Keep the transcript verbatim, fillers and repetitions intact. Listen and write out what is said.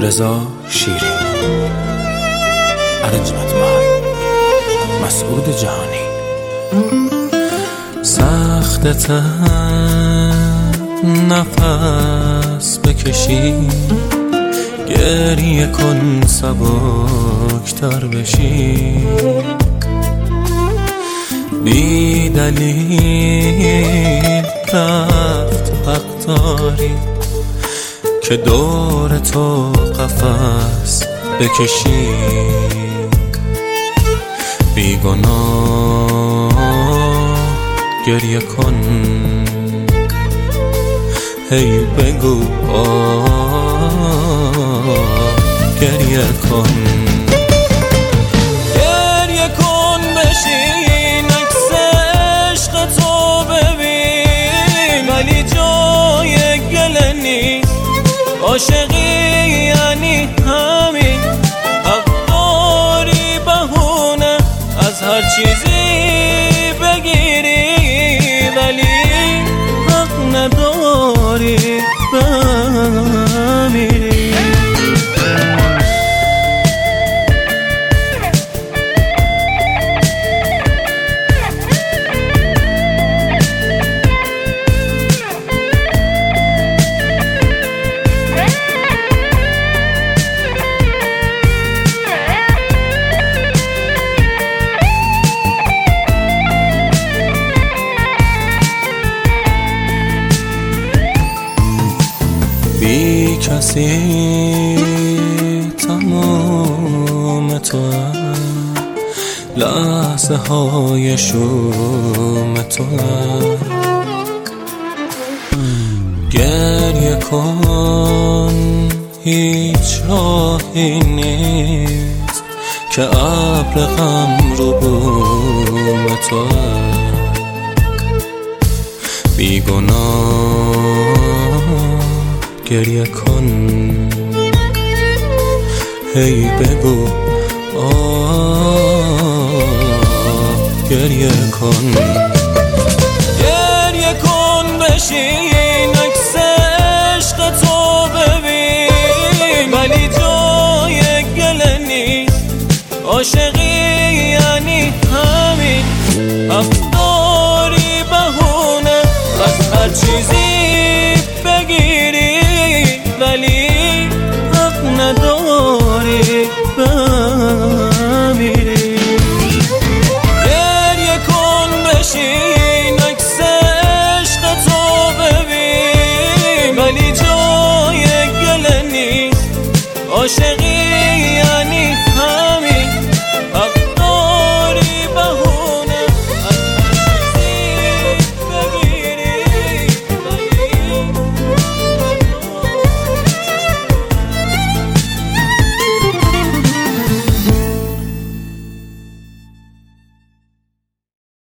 رضا شیری. ارنجمنت بای مسعود جهانی. سخت نفس بکشی، گریه کن سبکتر بشی، بی دلیل رفت حق داری که دور تو قفس بکشی، بی گناه گریه کن، هی بگو آه گریه کن، گریه کن بشین عکس عشق تو ببین، ولی جای گله نیست، عاشقی یعنی همین، حق داری بهونه از هر چیزی بگیری، ولی حق نداری بمیری. بی کسی تمام تو، لحظه های شوم تو، گریه کن هیچ راهی نیست که ابر غم رو بوم تو، بی گناه گریه کن، هی بگو آه گریه کن، گریه کن بشین عکس عشق تو ببین، ولی جای گله نیست، عاشقی یعنی همین، حق داری بهونه از هر چیزی بگیری، ولی حق نداری بمیری. گریه کن بشین عکس عشق تو ببین، ولی جای گله نیست، عاشقی